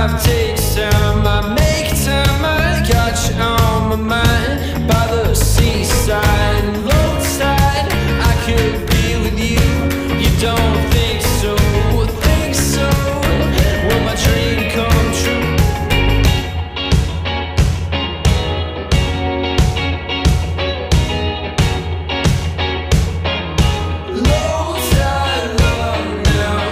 life takes time. I make time, I got you on my mind. By the seaside, low tide, I could be with you. You don't think so, think so. Will my dream come true? Low tide love now.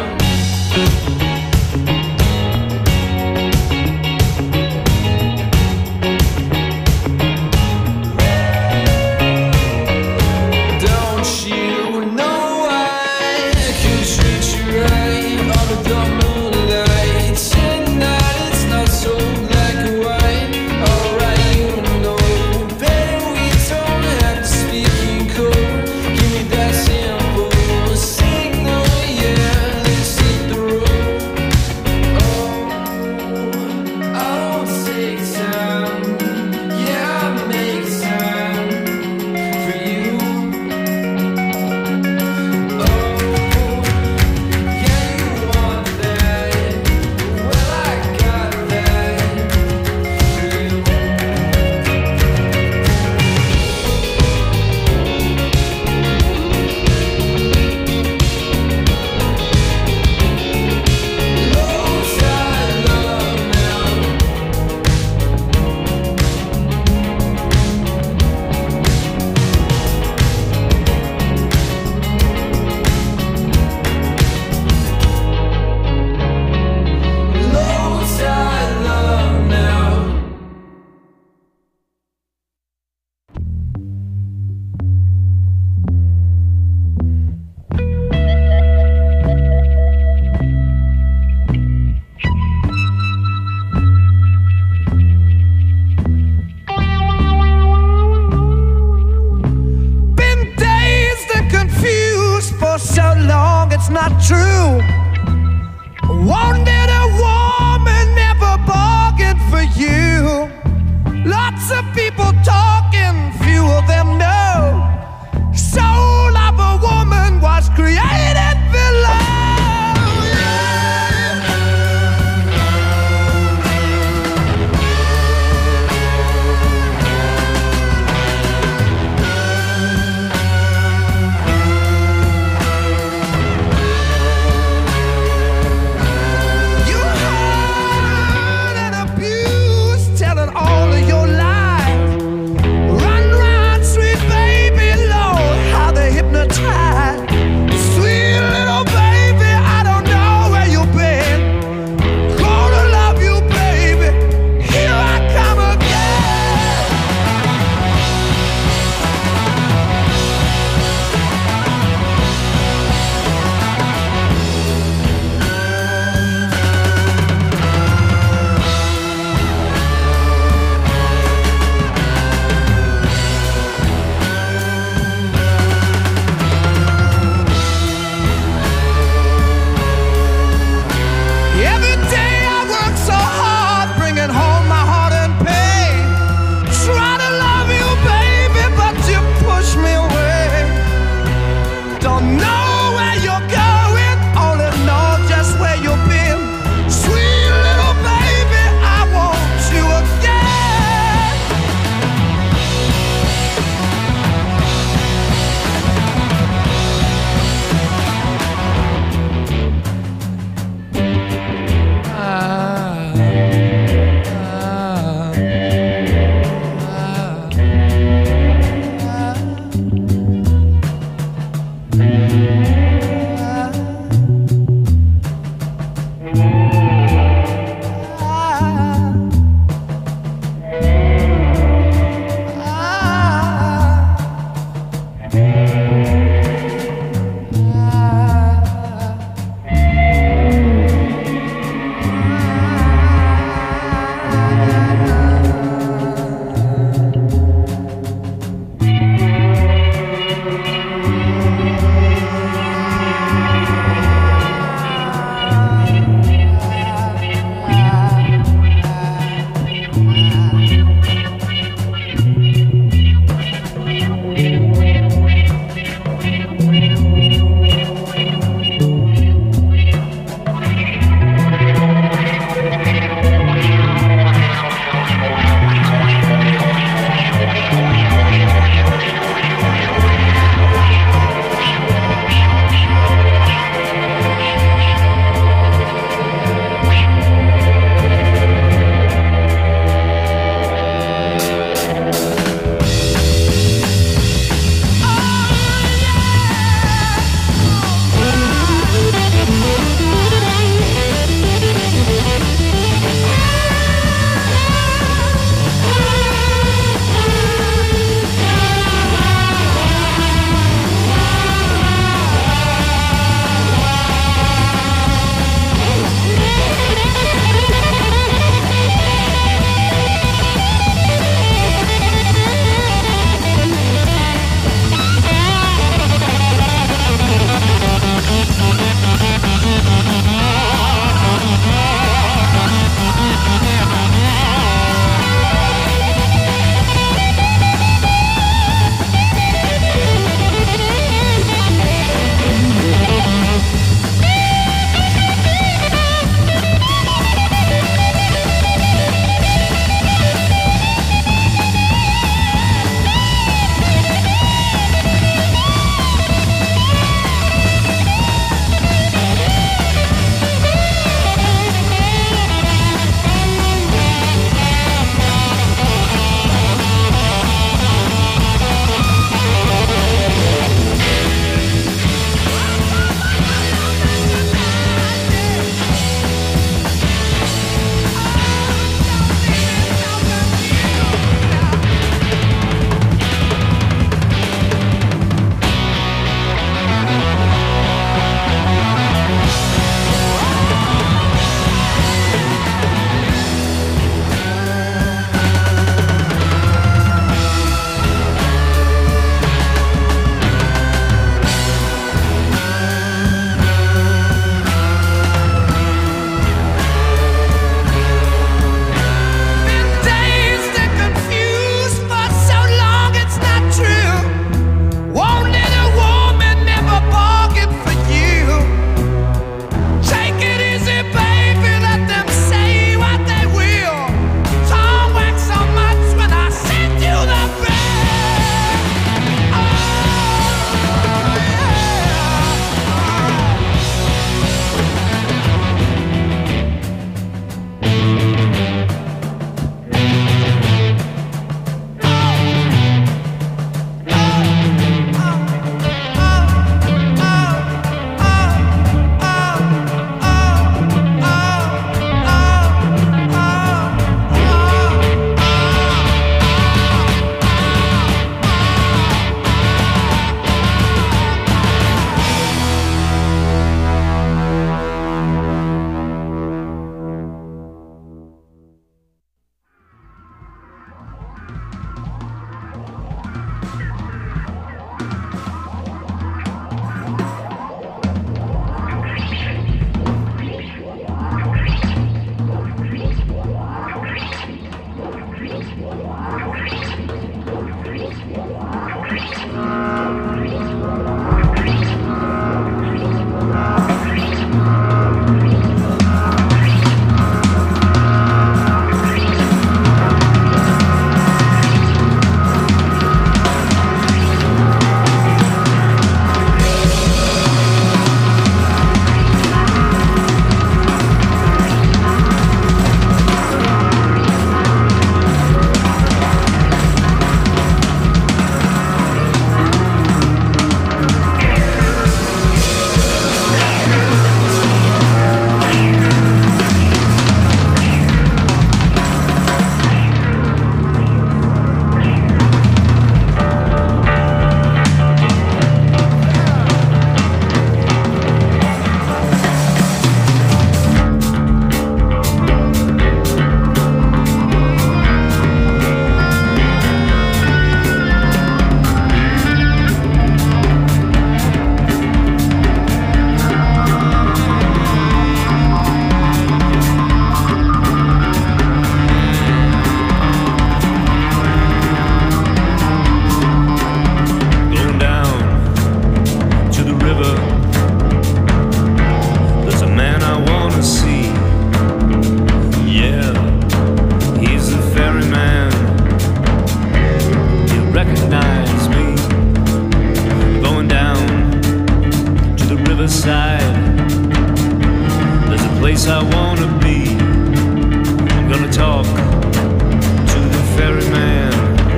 place I wanna be. I'm gonna talk to the ferryman.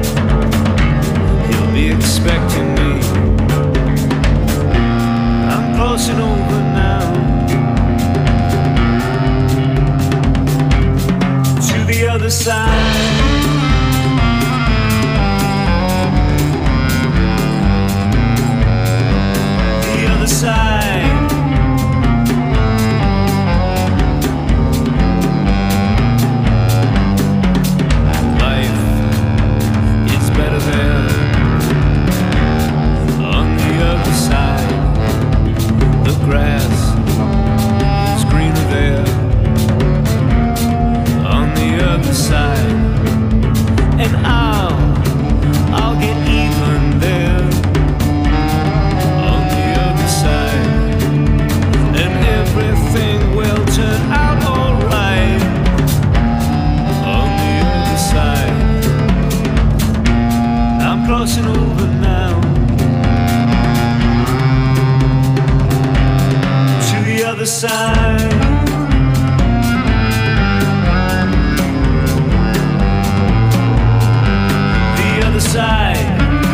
He'll be expecting me. I'm crossing over now to the other side. The other side. Crossing over now to the other side. The other side.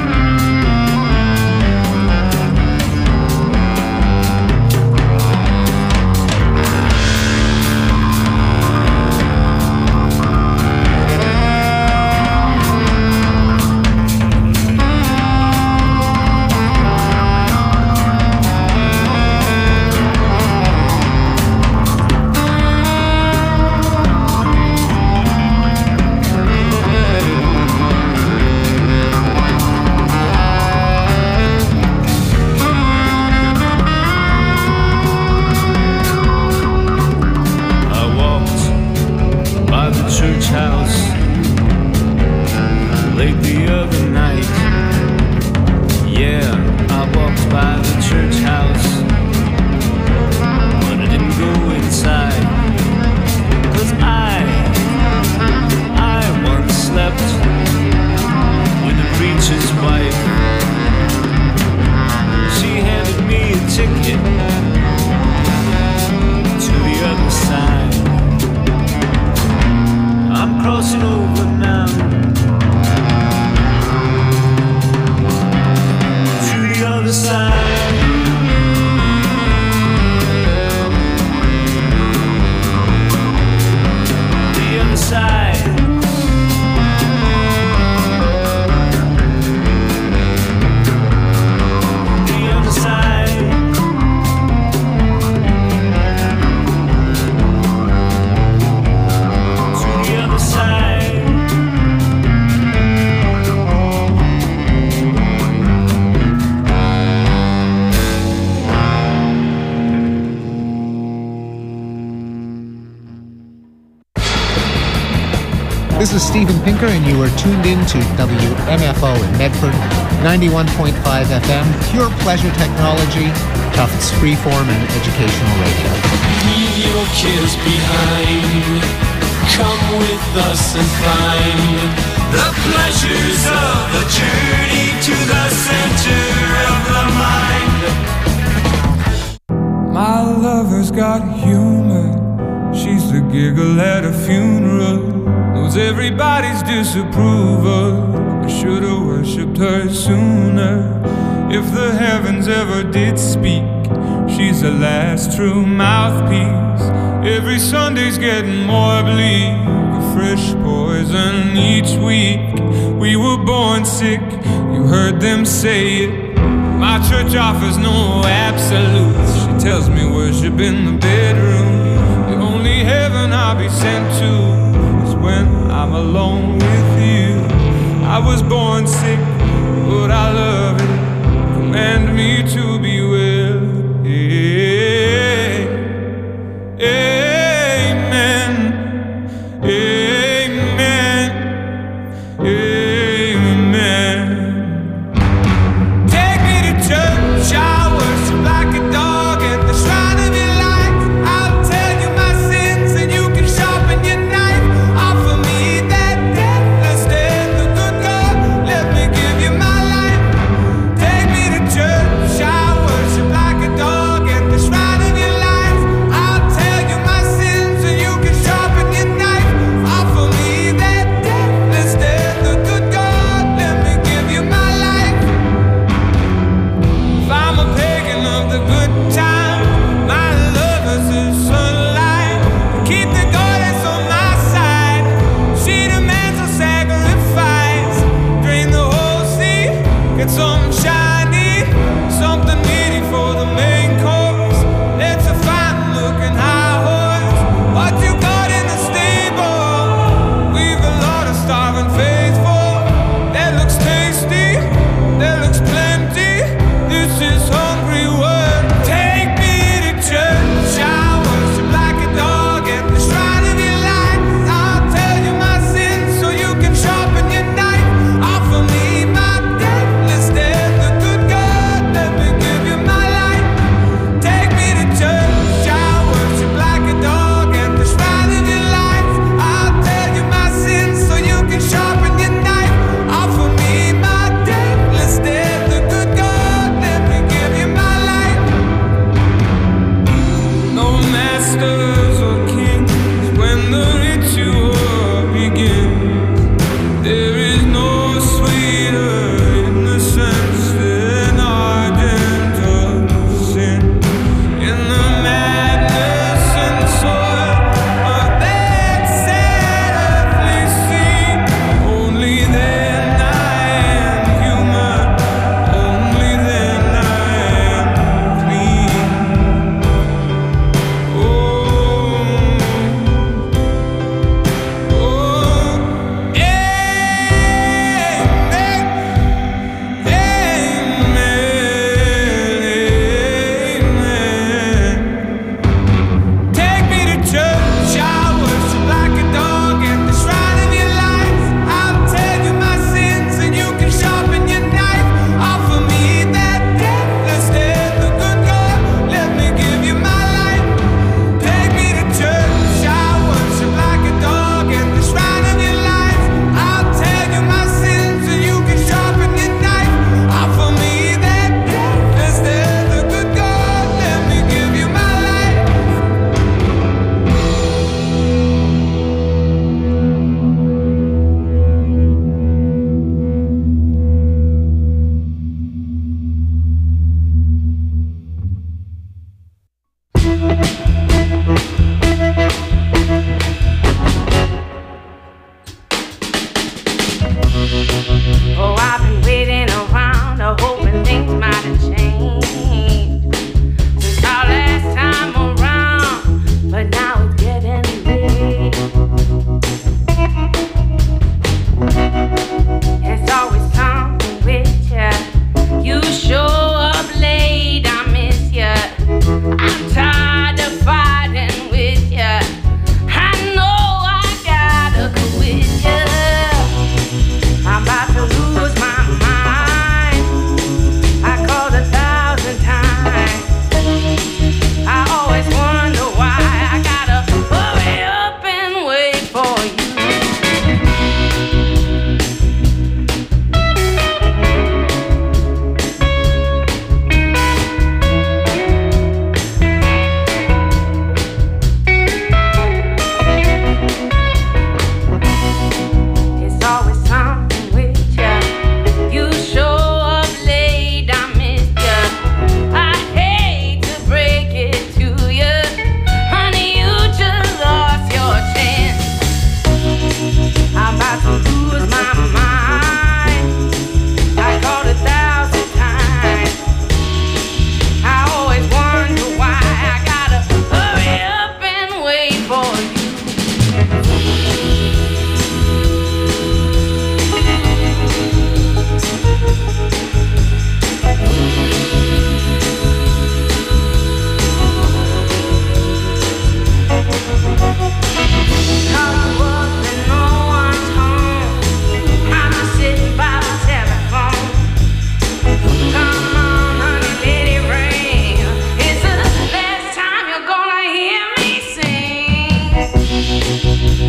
This is Steven Pinker, and you are tuned in to WMFO in Medford, 91.5 FM, pure pleasure technology, Tufts freeform and educational radio. Leave your kids behind. Come with us and find the pleasures of the journey to the center of the mind. My lover's got humor. She's the giggle at a funeral. Knows everybody's disapproval. I should've worshipped her sooner. If the heavens ever did speak, she's the last true mouthpiece. Every Sunday's getting more bleak, a fresh poison each week. We were born sick, you heard them say it. My church offers no absolutes. She tells me worship in the bedroom. The only heaven I'll be sent to when I'm alone with you. I was born sick, but I love it. Command me to be well. Amen. Amen. Amen. Take me to church, I worship like a dog at the shrine of your life. I'll tell you my sins and you can sharpen your knife. Offer me that deathless death, the good God, let me give you my life. Take me to church, I worship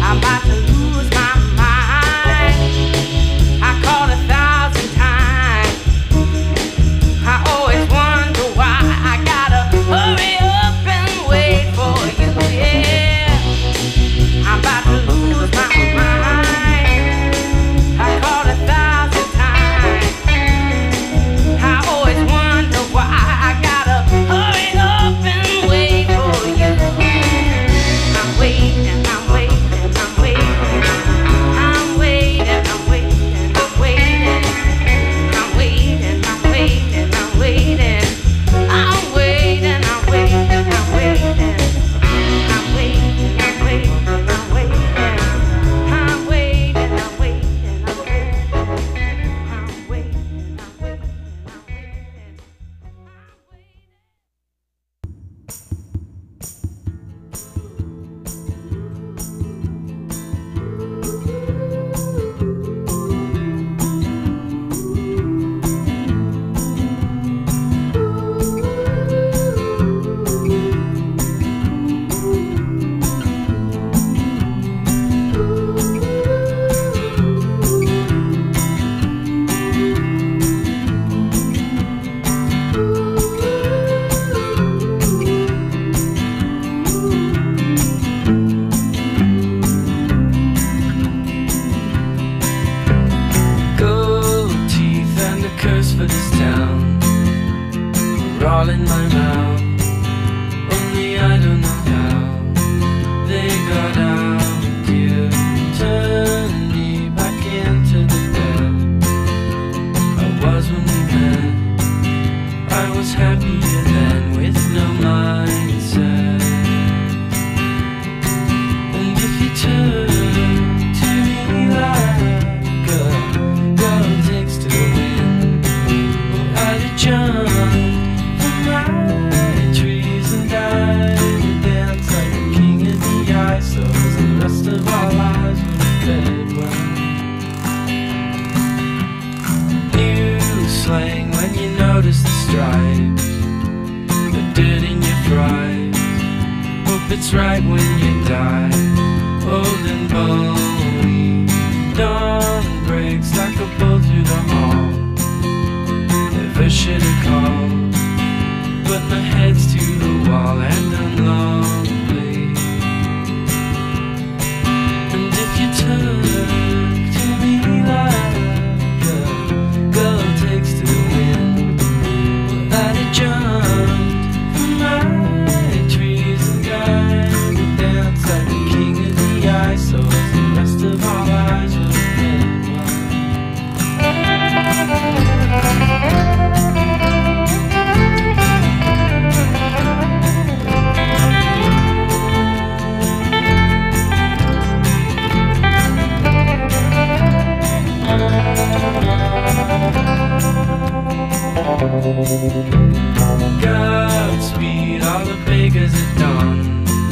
Godspeed, all the bakers at dawn,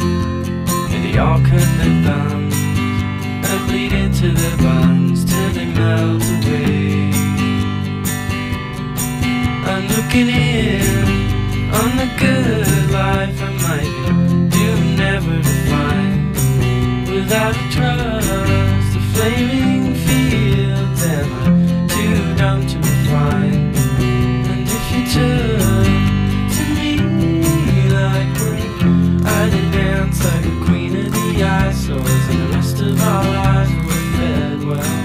and they all cut their thumbs and bleed into their buns till they melt away. I'm looking in on the good life I might be doomed never to find. Without a trust, the flaming fields, and I'm too dumb to refine. And if you took to me like one, I'd dance like a queen of the ice, and the rest of our lives were fed well.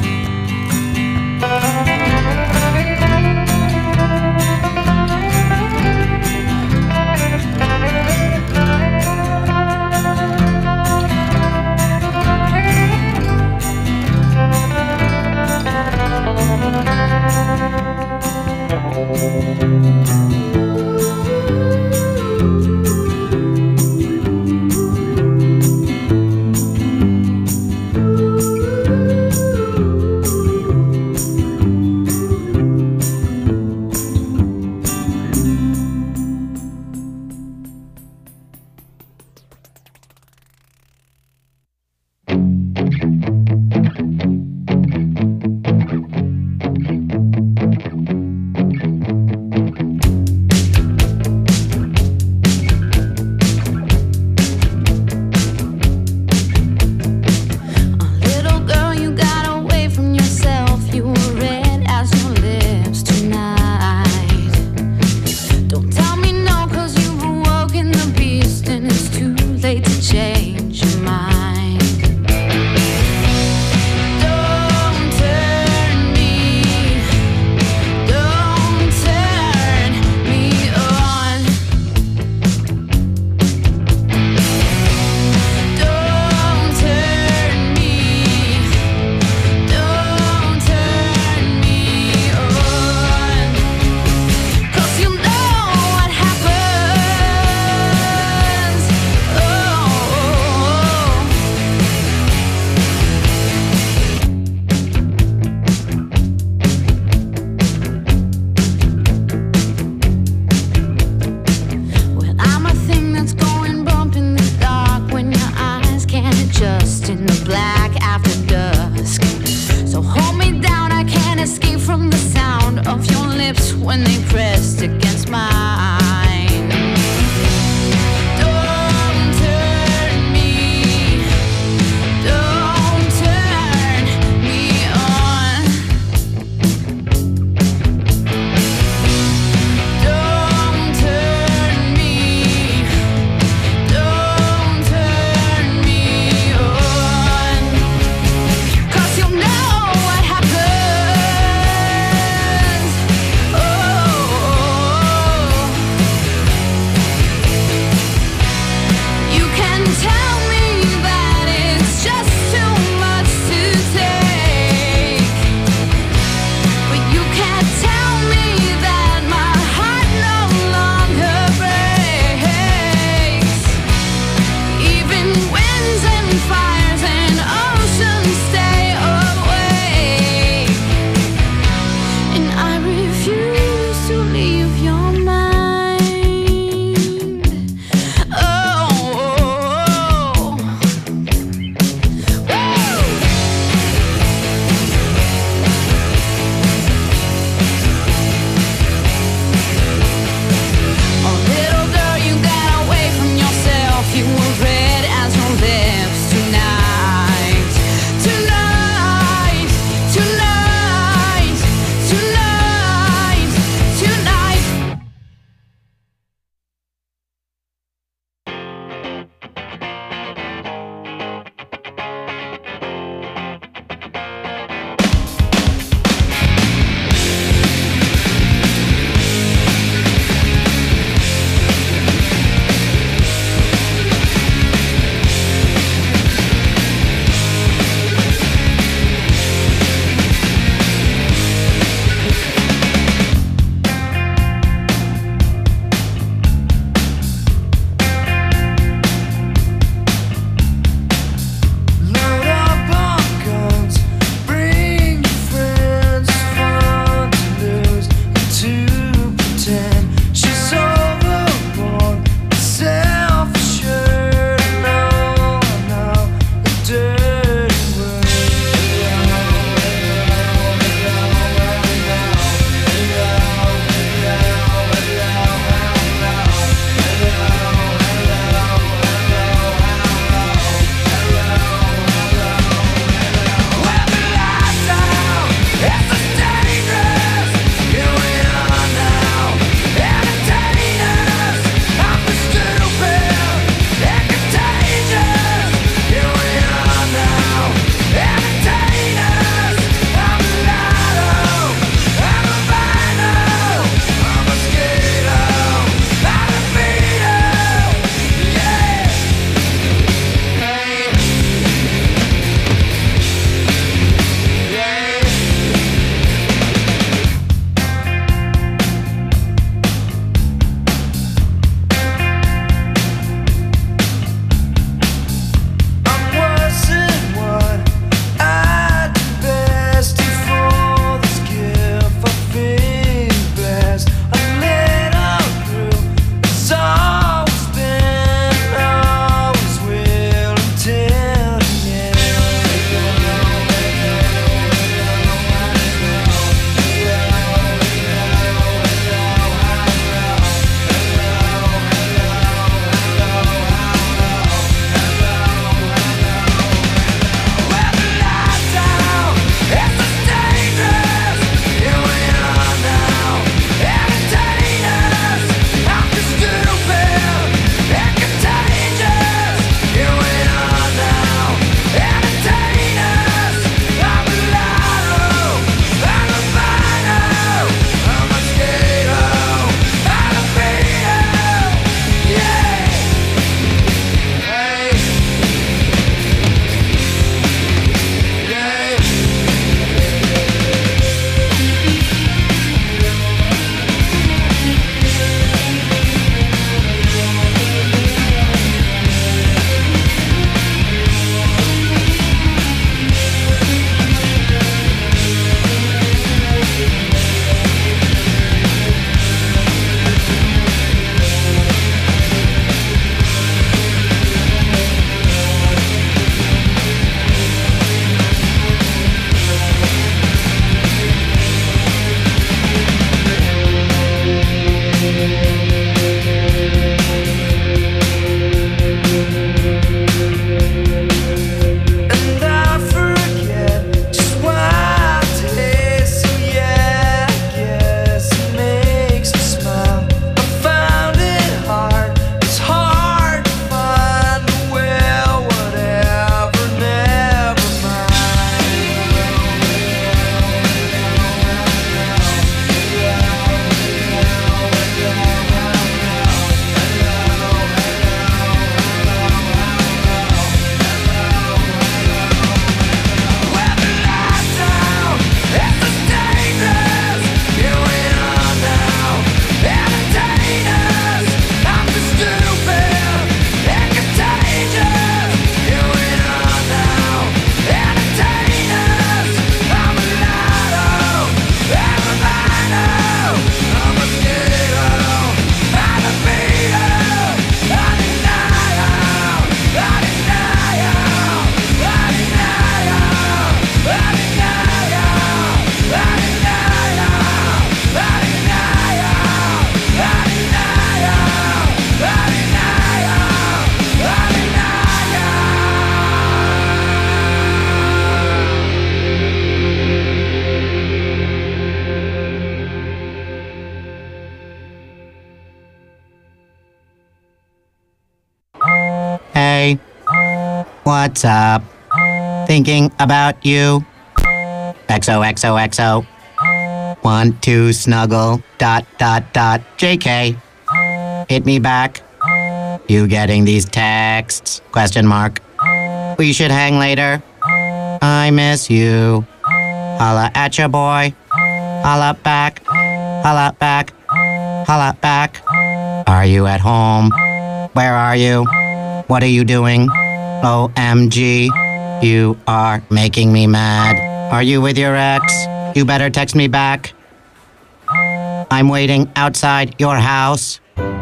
What's up? Thinking about you. XOXOXO. Want to snuggle. ... JK. Hit me back. You getting these texts? ? We should hang later. I miss you. Holla at ya, boy. Holla back. Holla back. Holla back. Are you at home? Where are you? What are you doing? OMG. You are making me mad. Are you with your ex? You better text me back. I'm waiting outside your house.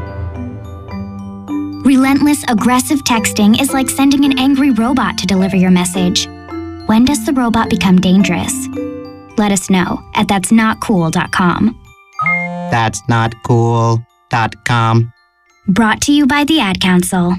Relentless, aggressive texting is like sending an angry robot to deliver your message. When does the robot become dangerous? Let us know at that'snotcool.com. That'snotcool.com. Brought to you by the Ad Council.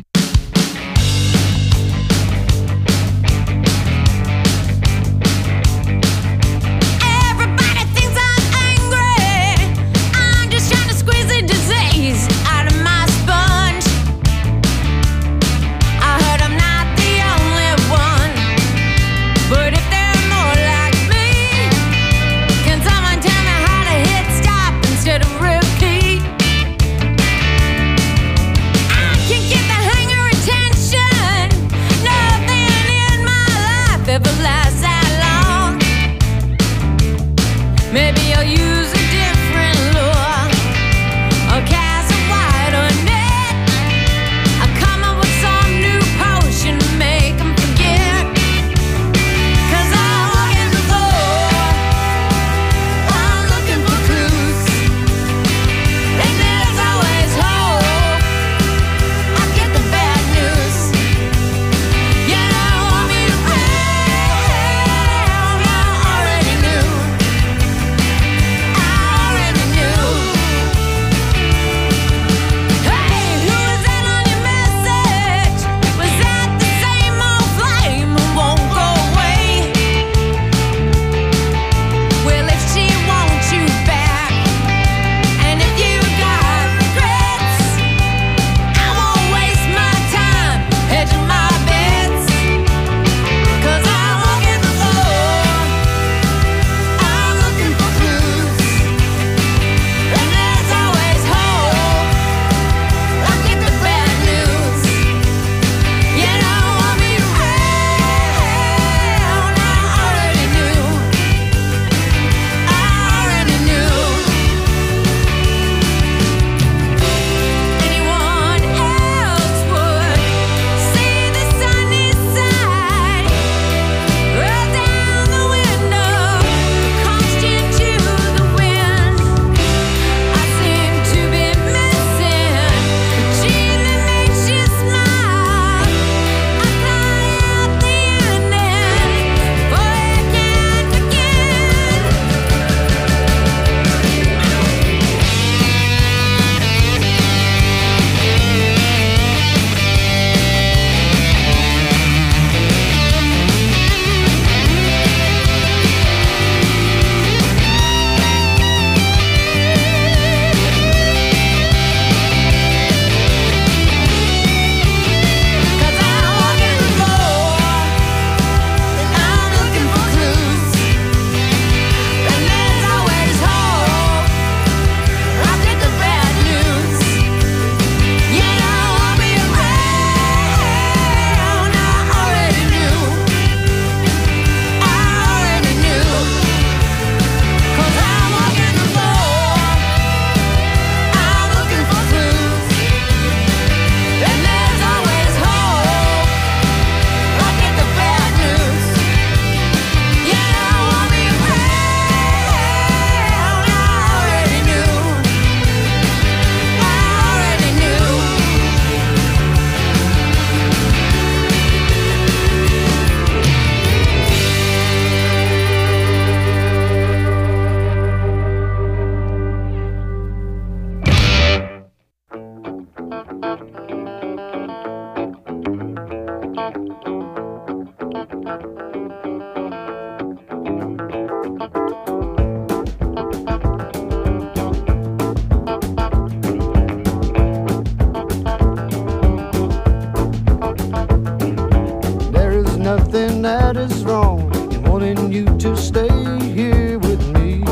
nothing that is wrong in wanting you to stay here with me.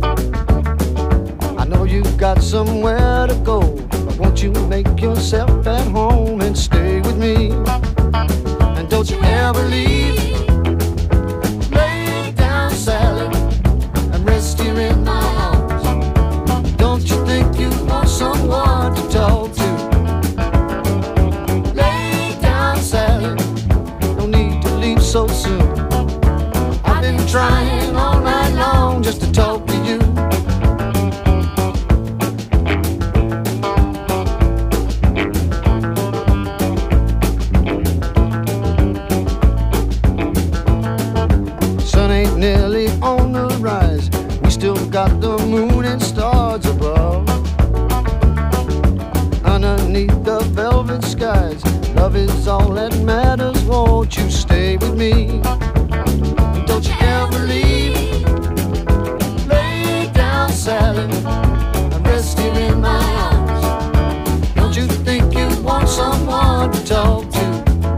I know you've got somewhere to go, but won't you make yourself at home and stay with me? And don't you ever leave. Lay down, Sally, and rest here in my arms. Don't you think you want someone to talk to? Lay down, Sally, no need to leave so soon. I've been trying all night long just to talk to you. Sun ain't nearly on the rise, we still got the moon and stars above. Underneath the velvet skies, love is all that matters. Won't you stay with me? Don't you ever leave. Lay down, Sally, and rest here in my arms. Don't you think you want someone to talk to?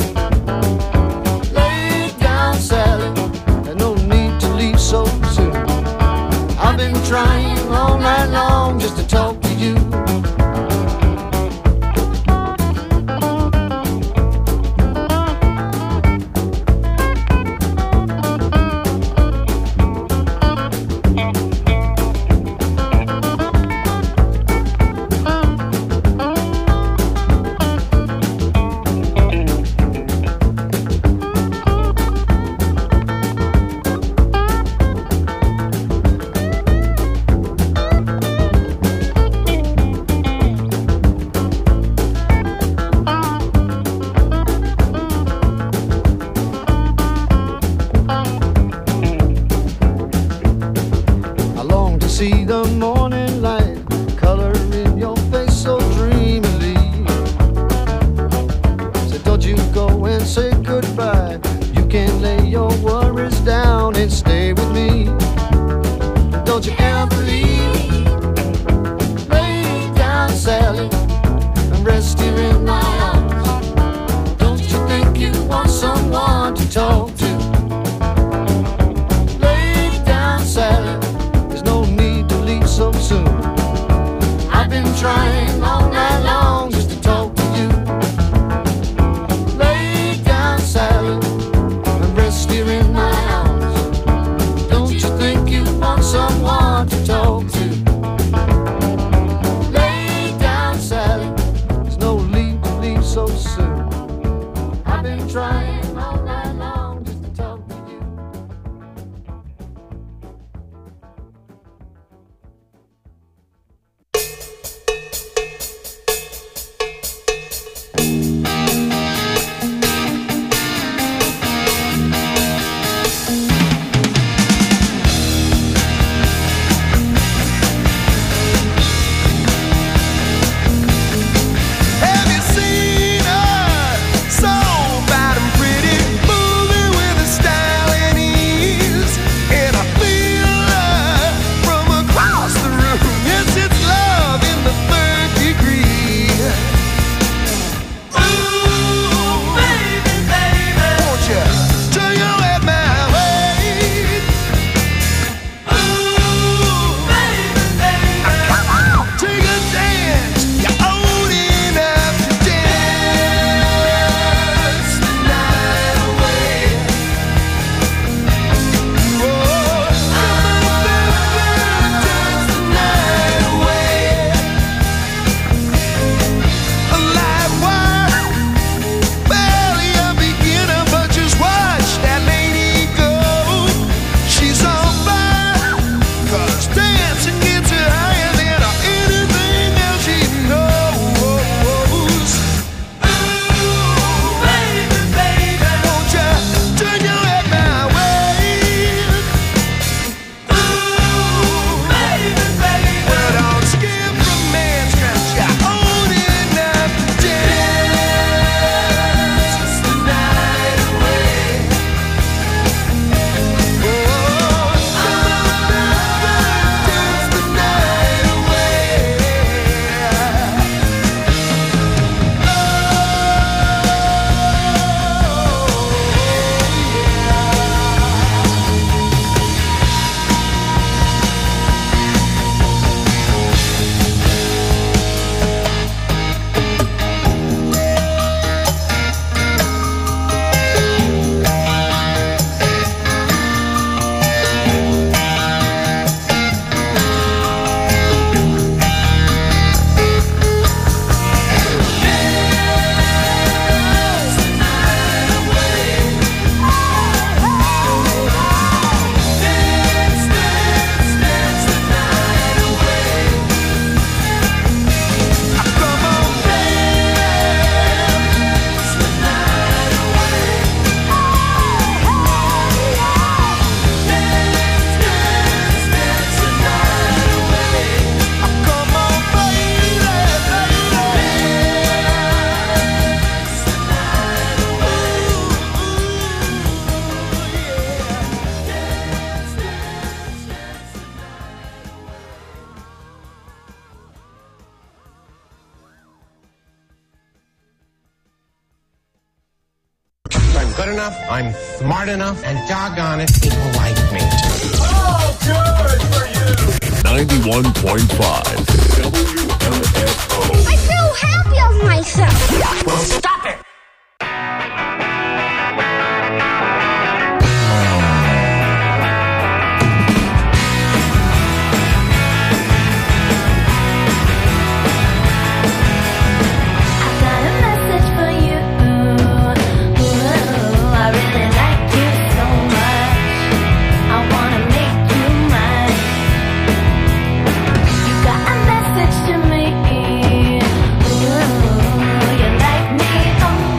Lay down, Sally, and no need to leave so soon. I've been trying all night long just to talk to you. See the morning light color in your face so dreamily. So don't you go and say goodbye. You can lay your worries down and stay with me. Don't you ever leave. Lay down, Sally, and rest here in my arms. Don't you think you want someone to talk to? Lay down, Sally, so soon. I've been trying all night long just to talk to you. Lay down, Sally, and rest here in my arms. Don't you think you want someone to talk to? Lay down, Sally, there's no need to leave so soon. I've been trying all night long just to enough, I'm smart enough, and doggone it, people like me. Oh, good for you! 91.5 WMFO. I feel happy of myself. Well, stop it! To me, ooh, you like me, oh.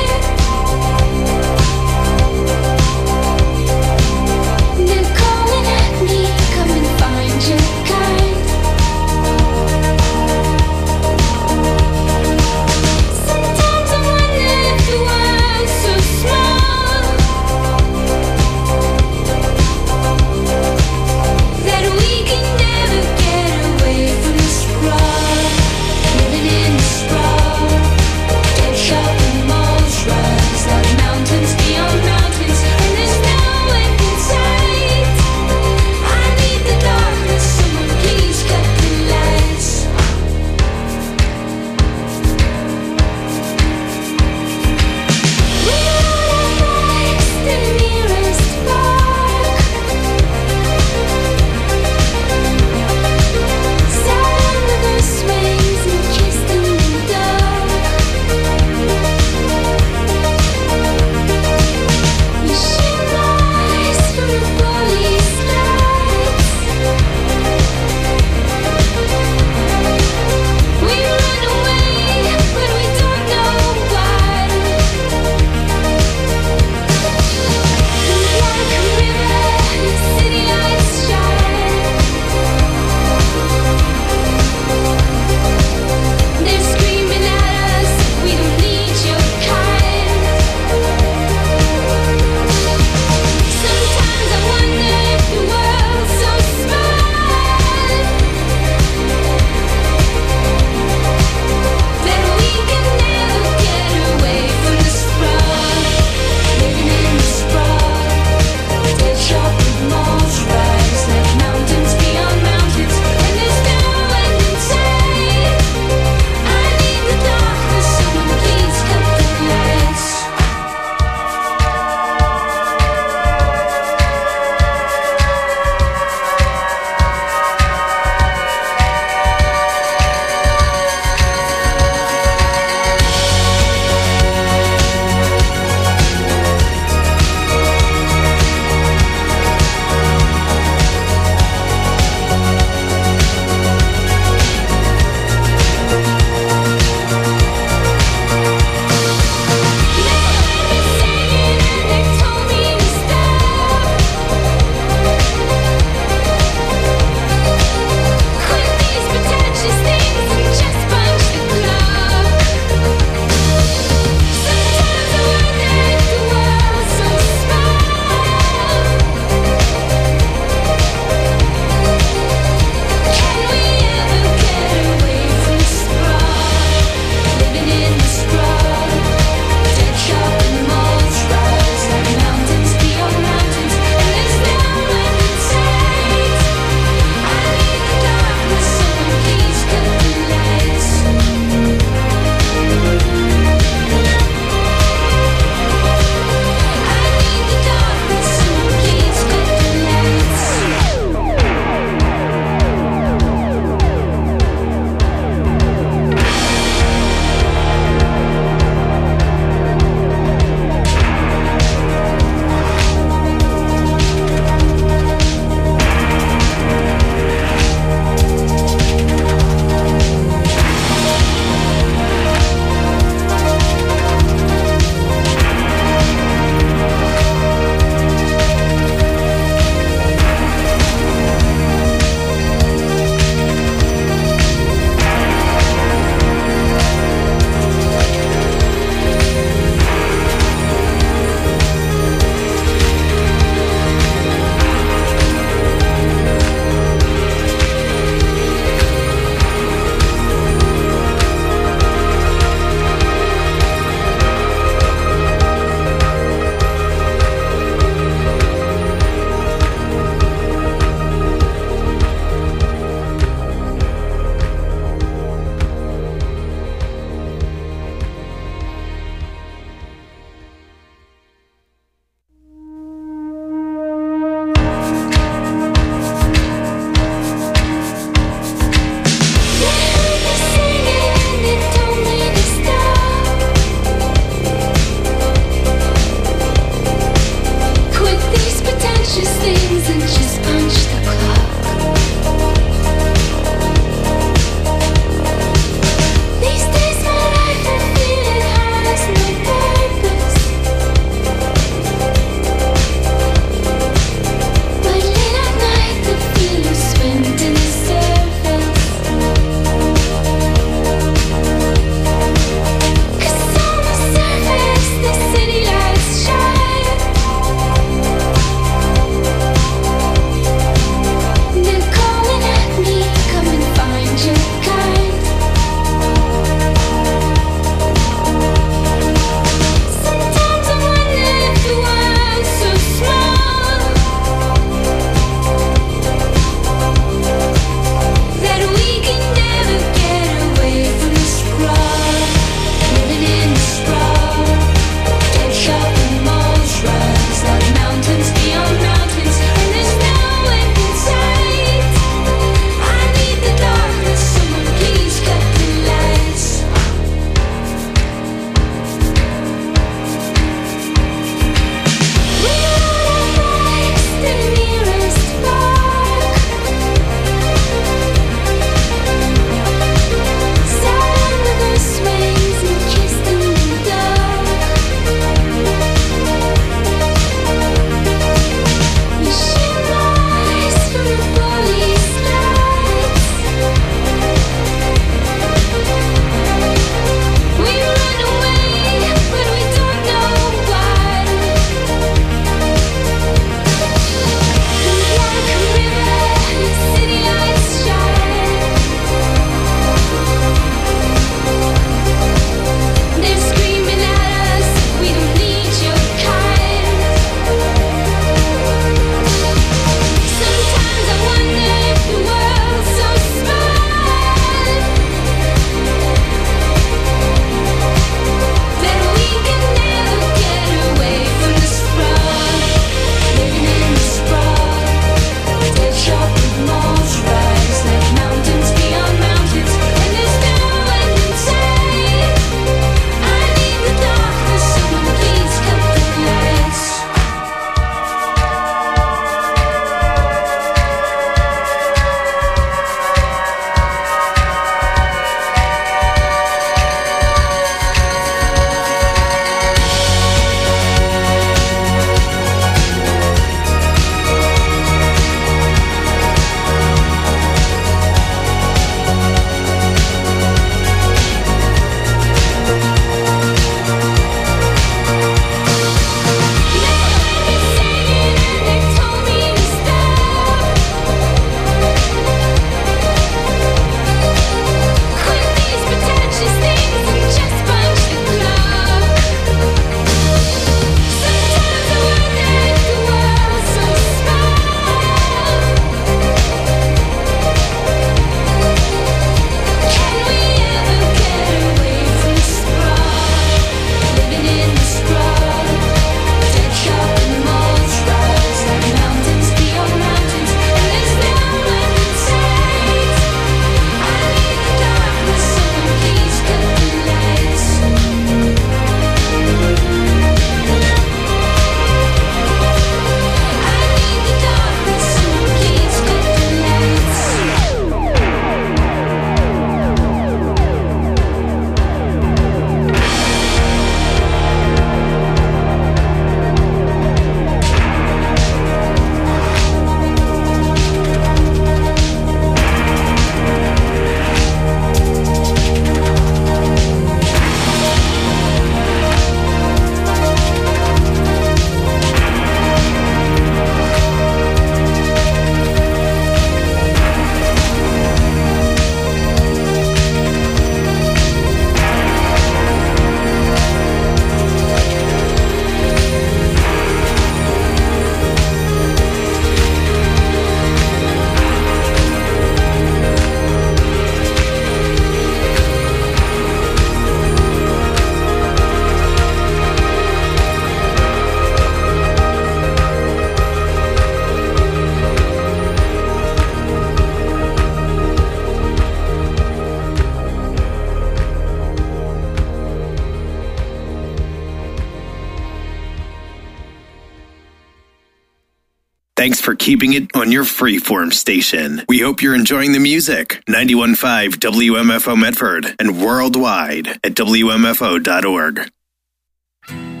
keeping it on your freeform station. We hope you're enjoying the music. 91.5 WMFO Medford and worldwide at WMFO.org.